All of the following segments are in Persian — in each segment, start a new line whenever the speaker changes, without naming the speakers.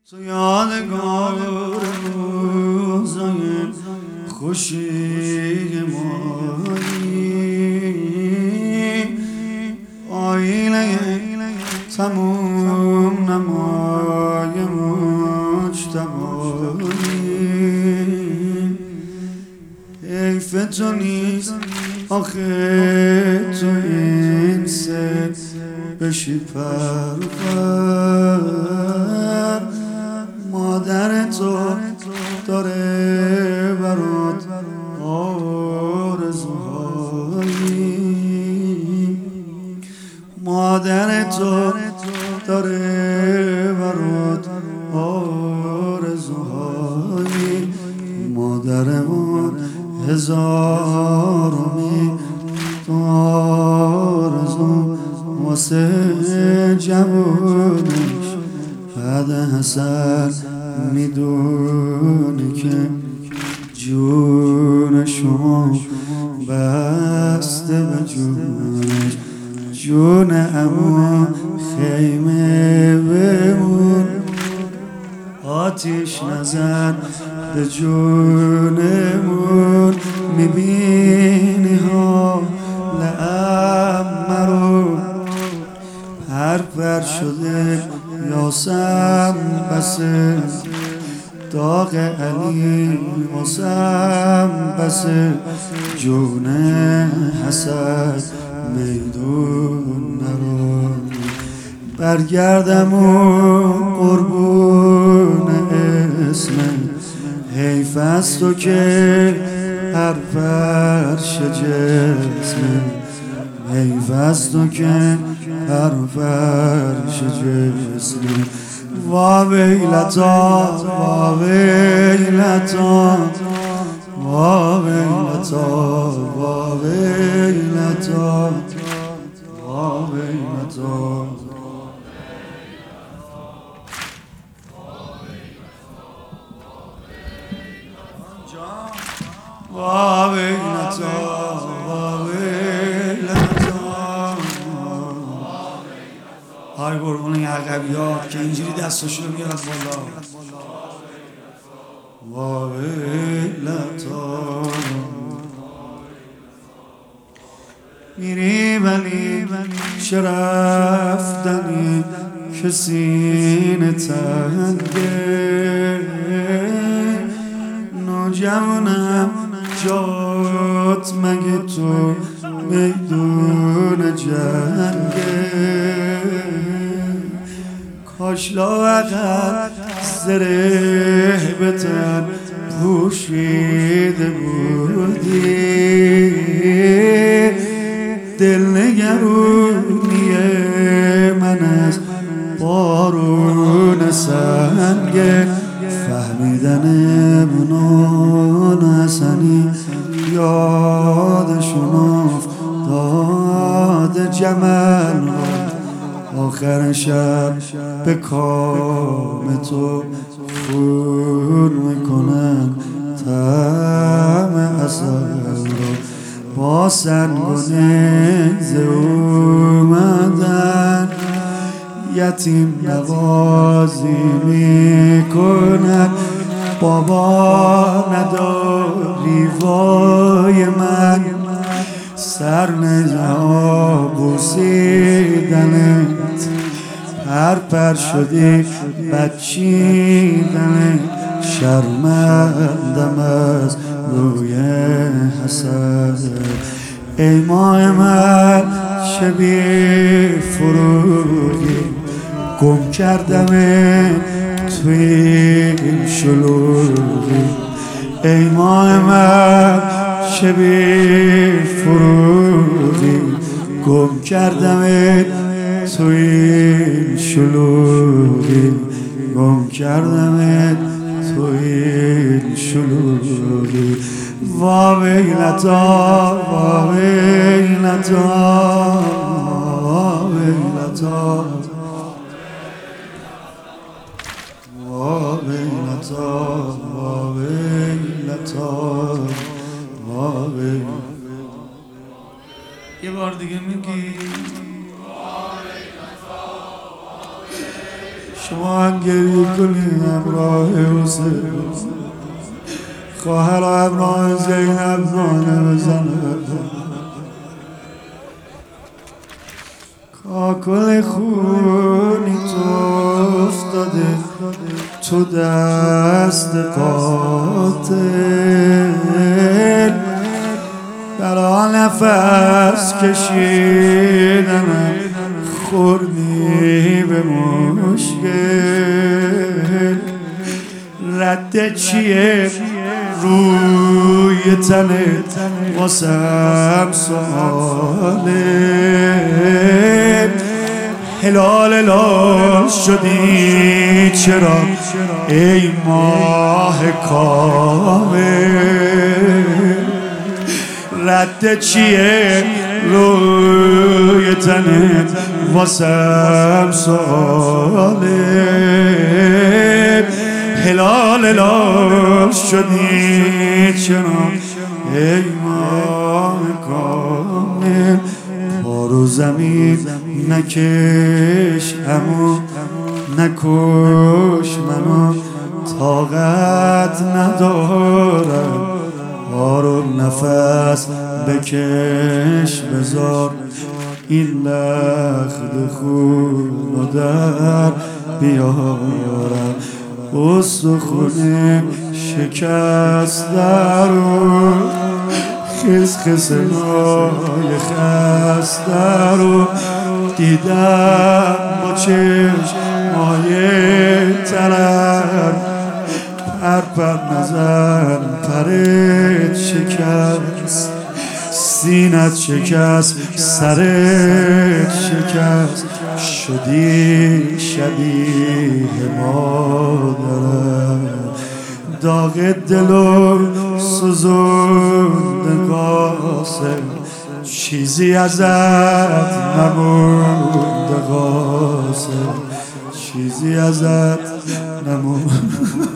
تو یادگار روزای خوشی مایی، آینه تموم نمای مجتبایی. حیف تو نیست آخه تو این سر بشی پرپر، مادر تو داره برات آرزوهایی، مادر تو داره برات آرزوهایی. مادرمون هزارمی آرزو واسه جوونش، بعد حسن میدونه که جون شما بسته به جونش. جون عمو خیمه بمون، آتیش نزن به جونمون. میبینی ها لعمرو پر شده یاسم بسه، داغ علی واسم بسه. جون حسد میدون نرو، برگردم و قربون اسمه. حیف است تو که هر فرش جسمه، حیف است تو که هر فرش جسمه. وا ویلتا وا ویلتا وا ویلتا وا ویلتا وا ویلتا. وا ویلتا وا ویلتا. های قربون این عقبیات که اینجوری دستاشو رو میارد بالا. وا ویلتا. میری ولی چه رفتنی که سینه تنگه، نوجوانم جات مگه تو میدون جنگه. کاش لااقل زره به تن پوشیده بودی، دل نگرونی من از بارون سنگه. فهمیدن منان حسنی یادشون افتاد جمل رو، آخر شب به کام تو خون میکنن طعم عسل رو. با سنگ و نیزه اومدن یتیم نوازی میکنن. بابا نداری وای من، سر نزا بوسیدنت، پر شدی بچیدنت. شرمندم از روی حسد، ای ماه من شبیه فروغی، گم کردم توی این شلوغی. ای ماه من شبیه فروغی، گم کردم توی این شلوغی، گم کردم توی این شلوغی. وا ویلتا وا ویلتا وا ویلتا وا ویلتا وا ویلتا وا ویلتا. یه بار دیگه میگی شما هم گریه کنید همراه حسین. خواهر ابنای زینب نانه بزنه. کاکل خونی تو افتاده تو دست قاتل. برا نفس کشیدنم خوردی به مشکل. رد چیه روی تنت واسم سواله. هلال هلال شدی چرا ای ماه کامل. رد چیه روی تنت واسم سواله. هلال هلال شدی چرا ای ماه کامل. پارو زمین نکش امو نکش منو طاقت ندارم. پارو نفس بکش بذار این لخت خونو در بیارم. استخونه شکسته رو خس خس نای خسته رو دیدم با چشمای ترم. پر نزن پرت شکست سینت شکست سرت شکست. شدی شبیه مادرم. داغ دلو سوزونده قاسم. چیزی ازت نمونده قاسم. چیزی ازت نمونده.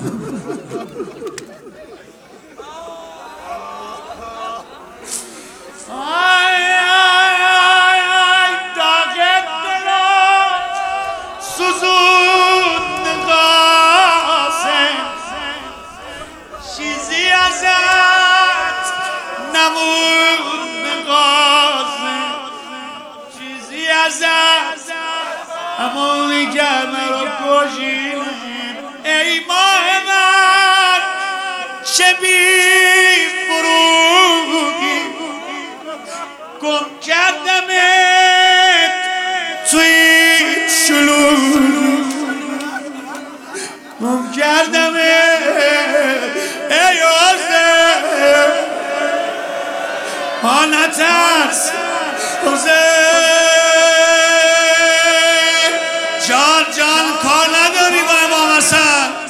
امونی که مرا کشید ای ماه من چه بی فروغی. گم کردمت توی شلوغی. گم کردمت ای حسین. ها نترس حسین. جان کار نداری با امام حسن.